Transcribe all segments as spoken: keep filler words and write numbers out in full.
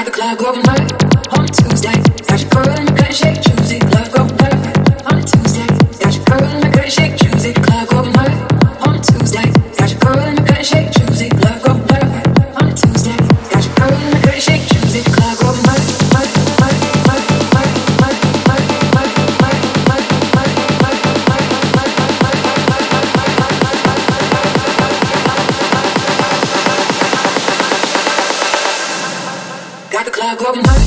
Got the club going hard on Tuesday. Got your girl in the cut and shake, choose it. Club going hard on Tuesday. Got your girl in the cut and shake, choose it. Club going hard on Tuesday. Got your girl in the cut and shake, choose it. Club going hard on Tuesday. Got your girl in the cut and shake, choose it. Club going hard. Got the club going hard.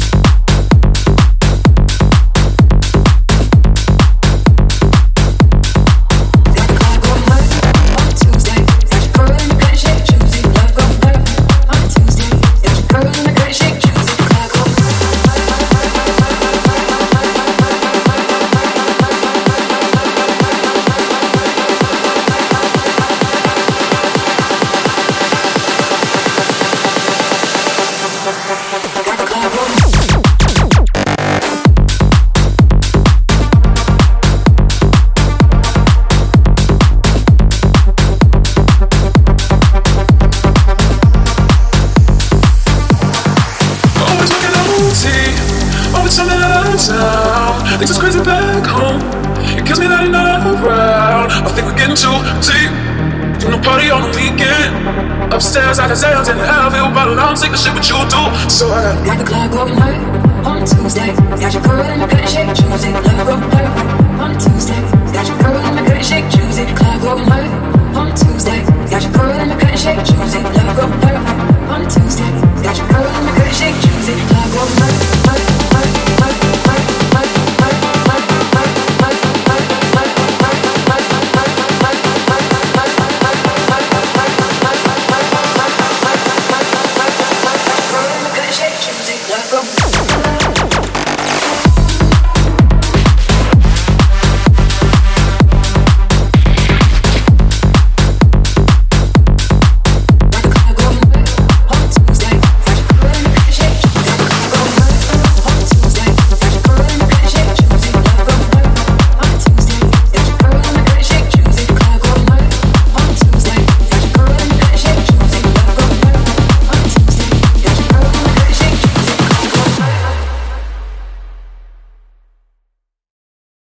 Things is crazy back home. It kills me that you're not around. I think we're getting too deep. Do no party on the weekend. Upstairs, I can say I'm taking half of it, but I'm sick of shit what you do. So I got the club going hard on Tuesday. Got your girl in the cut and shake, choose it. Club going hard on Tuesday. Got your girl in the cut and shake, choose it. Club going hard on Tuesday. Got your girl in the cut and shake, choose it.